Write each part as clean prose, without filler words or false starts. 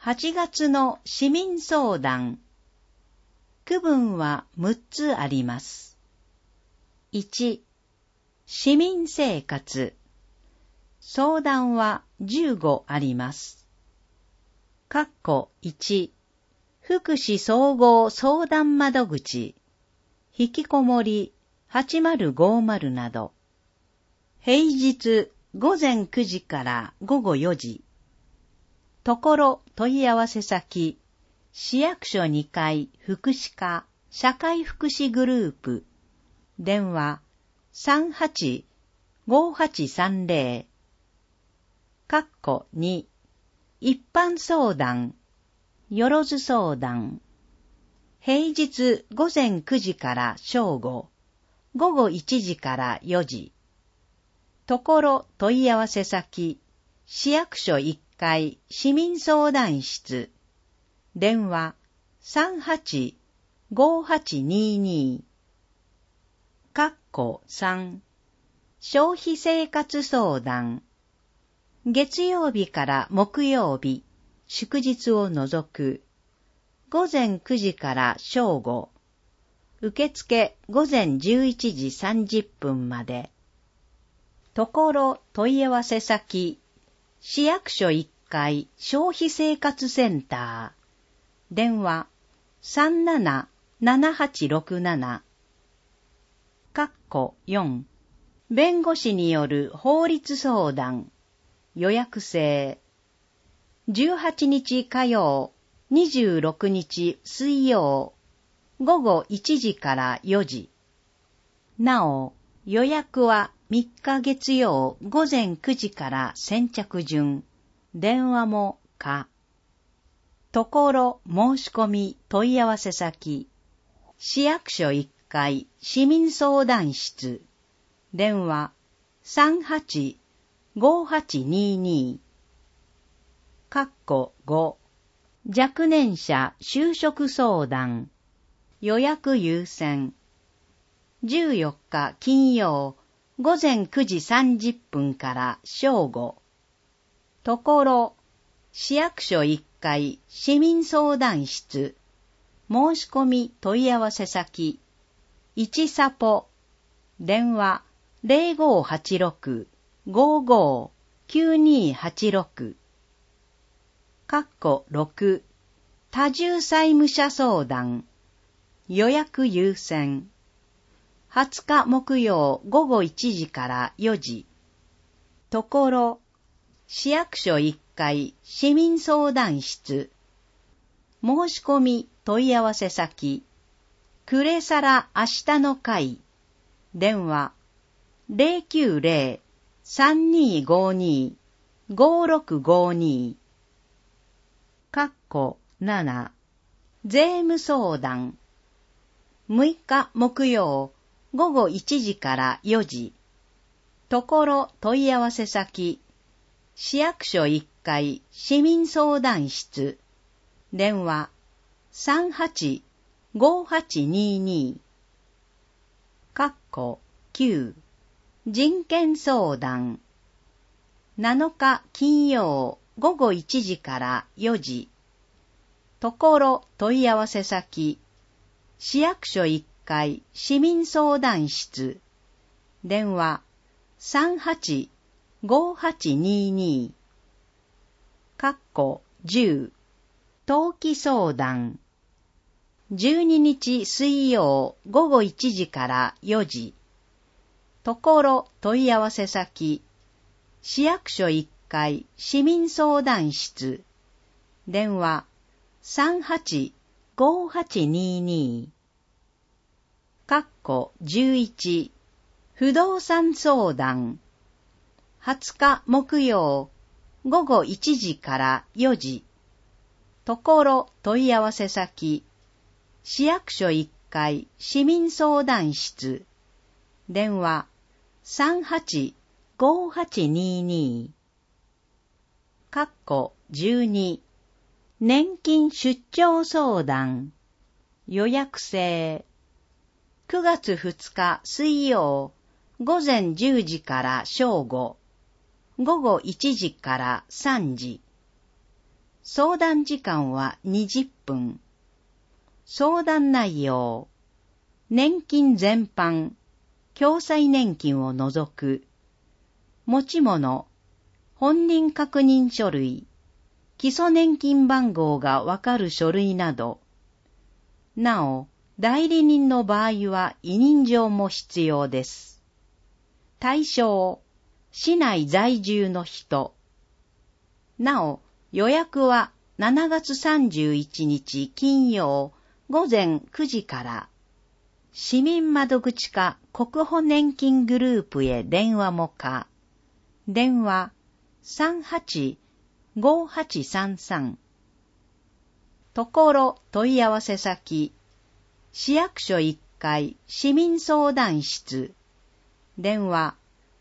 8月の市民相談。区分は6つあります。1、市民生活。相談は15あります。1、福祉総合相談窓口。引きこもり8050など。平日午前9時から午後4時。ところ問い合わせ先、市役所2階福祉課社会福祉グループ。電話38-5830。2、一般相談。よろず相談。平日午前9時から正午。午後1時から4時。ところ問い合わせ先、市役所1階市民相談室。電話38-5822。3、消費生活相談。月曜日から木曜日、祝日を除く。午前9時から正午。受付午前11時30分まで。ところ問い合わせ先、市役所1階消費生活センター。電話37-7867。4、弁護士による法律相談。予約制。18日火曜、26日水曜。午後1時から4時。なお、予約は3日月曜午前9時から先着順。電話も可。ところ申し込み問い合わせ先。市役所1階市民相談室。電話38-5822。5、若年者就職相談。予約優先。14日金曜午前9時30分から正午。ところ、市役所1階市民相談室。申し込み問い合わせ先。1サポ。電話0586-55-9286。6、多重債務者相談。予約優先。20日木曜午後1時から4時。ところ、市役所1階市民相談室。申し込み問い合わせ先。くれさら明日の会。電話090-3252-5652。7、税務相談。6日木曜午後1時から4時。ところ問い合わせ先。市役所1階市民相談室。電話38-5822。9、人権相談。7日金曜午後1時から4時。ところ問い合わせ先。市役所1階市民相談室。電話38-5822。10、登記相談。12日水曜午後1時から4時。ところ問い合わせ先。市役所1階市民相談室。電話38-5822。11、不動産相談。20日木曜午後1時から4時。ところ問い合わせ先。市役所1階市民相談室。電話38-5822。12、年金出張相談。予約制。9月2日水曜午前10時から正午。午後1時から3時。 相談時間は20分。相談内容。年金全般、共済年金を除く。持ち物、本人確認書類、基礎年金番号がわかる書類など。なお、代理人の場合は委任状も必要です。対象、市内在住の人。なお、予約は7月31日金曜午前9時から、市民窓口か国保年金グループへ電話もか、電話 38-5833。ところ問い合わせ先、市役所1階市民相談室、電話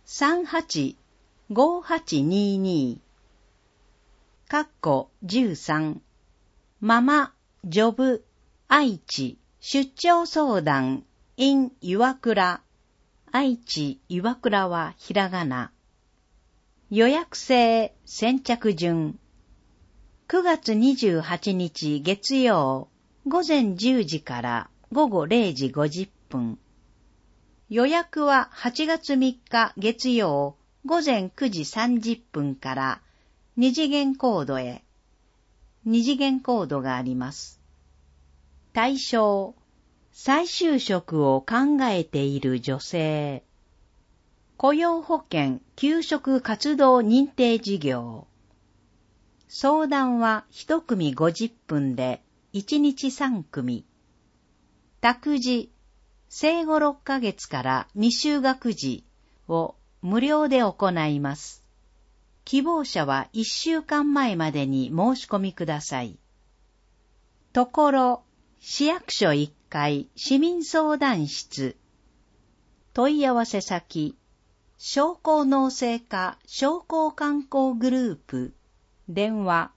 38-5822。13ママ、ジョブ、愛知、出張相談、in 岩倉。愛知、岩倉はひらがな。予約制、先着順。9月28日月曜、午前10時から午後0時50分。予約は8月3日月曜、午前9時30分から二次元コードへ。二次元コードがあります。対象、再就職を考えている女性。雇用保険給食活動認定事業。相談は1組50分で1日3組。託児、生後6ヶ月から未就学児を無料で行います。希望者は1週間前までに申し込みください。ところ、市役所1階市民相談室。問い合わせ先、商工農政課商工観光グループ。電話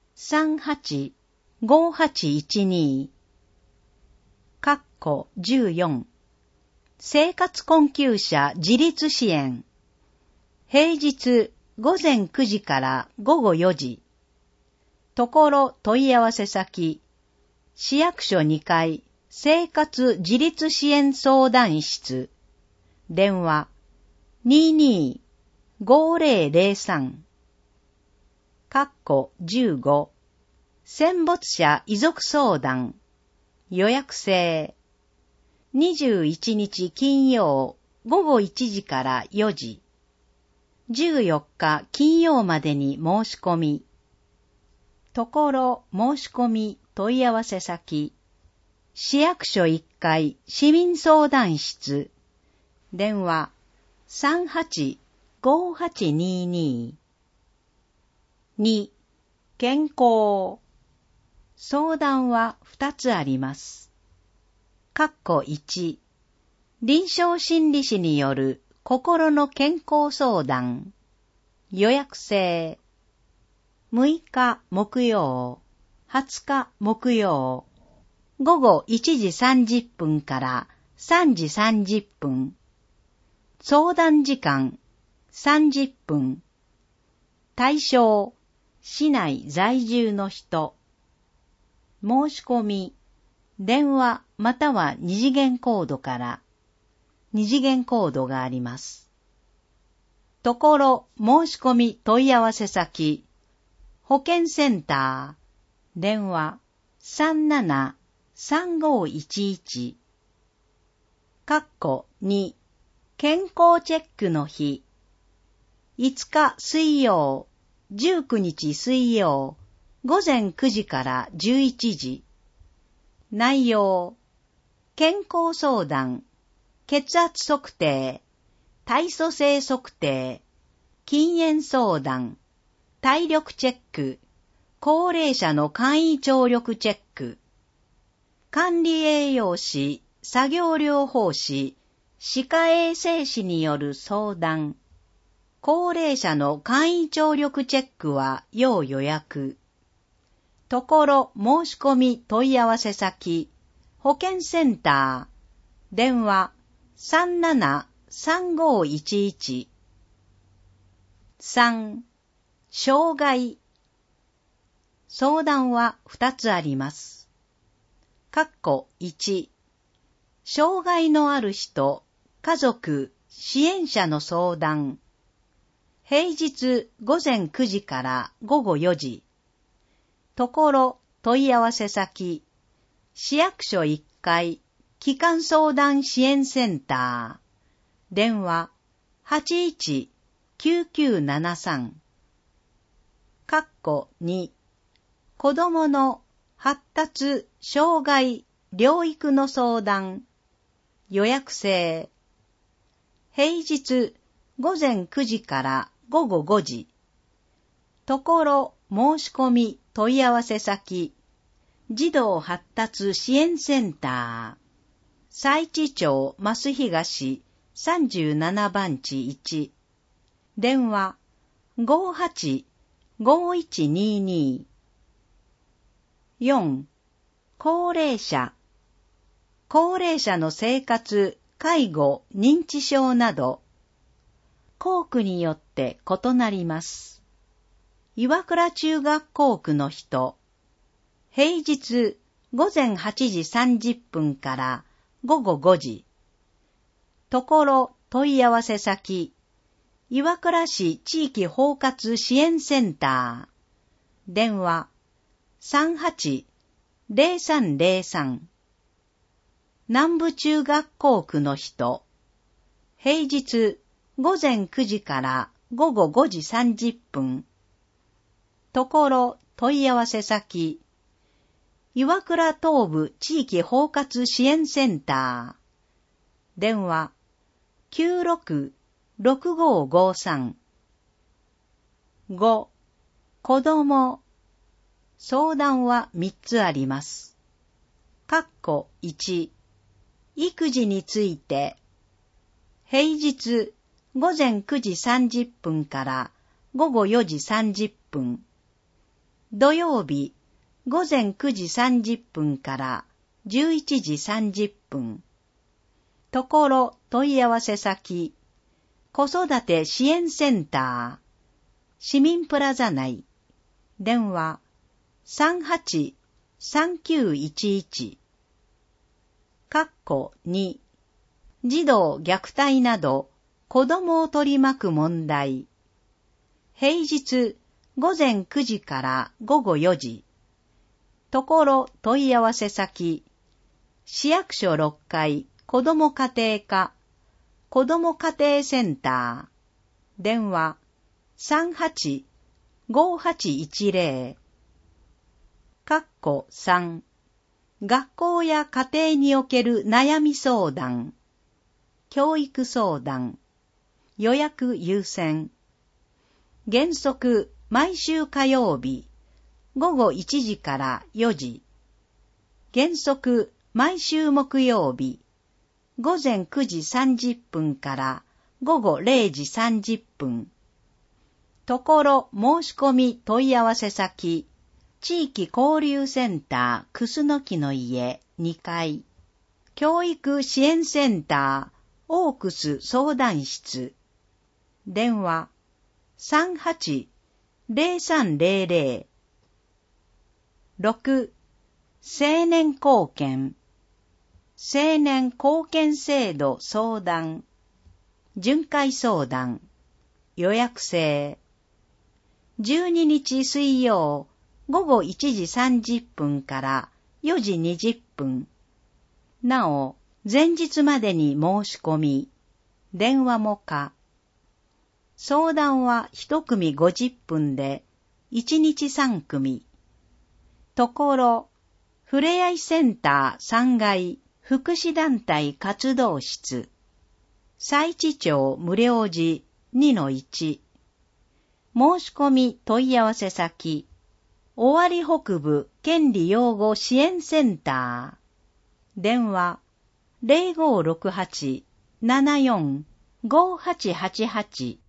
38-5812。14。生活困窮者自立支援。平日午前9時から午後4時。ところ問い合わせ先、市役所2階生活自立支援相談室。電話 22-5003。15。戦没者遺族相談。予約制。21日金曜午後1時から4時。14日金曜までに申し込み。ところ申し込み問い合わせ先、市役所1階市民相談室。電話 38-5822。2. 健康。相談は2つあります。1. 臨床心理士による心の健康相談。予約制。6日木曜、20日木曜、午後1時30分から3時30分。相談時間30分。対象、市内在住の人。申し込み、電話または二次元コードから二次元コードがあります。ところ申し込み問い合わせ先、保健センター、電話 37-3511。2. 健康チェックの日。5日水曜、19日水曜、午前9時から11時。内容、健康相談、血圧測定、体組成測定、禁煙相談、体力チェック、高齢者の簡易聴力チェック、管理栄養士、作業療法士、歯科衛生士による相談、高齢者の簡易聴力チェックは要予約。ところ申し込み問い合わせ先、保健センター、電話 37-3511。3. 障害。 相談は2つあります。1、障害のある人、家族、支援者の相談。平日午前9時から午後4時。ところ問い合わせ先、市役所1階、帰還相談支援センター。電話 81-9973。2、子供の発達、障害、療育の相談。予約制。平日午前9時から午後5時。ところ申し込み問い合わせ先、児童発達支援センター。佐知町増東37番地1。電話 58-5122。4、高齢者。高齢者の生活、介護、認知症など、校区によって異なります。岩倉中学校区の人、平日午前8時30分から午後5時。ところ問い合わせ先、岩倉市地域包括支援センター。電話 38-0303。南部中学校区の人、平日午前9時から午後5時30分。ところ問い合わせ先、岩倉東部地域包括支援センター。電話 96-6553。5、子供。相談は3つあります。1、育児について。平日午前9時30分から午後4時30分。土曜日午前9時30分から11時30分。ところ問い合わせ先、子育て支援センター、市民プラザ内。電話 38-3911。2、児童虐待など子供を取り巻く問題。平日午前9時から午後4時。ところ問い合わせ先、市役所6階子ども家庭課、子ども家庭センター。電話 38-5810。3、学校や家庭における悩み相談、教育相談、予約優先。原則毎週火曜日、午後1時から4時。原則毎週木曜日、午前9時30分から午後0時30分。ところ申し込み問い合わせ先、地域交流センター楠木の家2階。教育支援センターオークス相談室。電話 38-0300。6、青年貢献。青年貢献制度相談。巡回相談。予約制。12日水曜午後1時30分から4時20分。なお、前日までに申し込み、電話も可。相談は1組50分で、1日3組。ところ、ふれあいセンター3階福祉団体活動室。佐知町無料寺 2-1。申し込み問い合わせ先、尾張北部権利擁護支援センター。電話 0568-74-5888。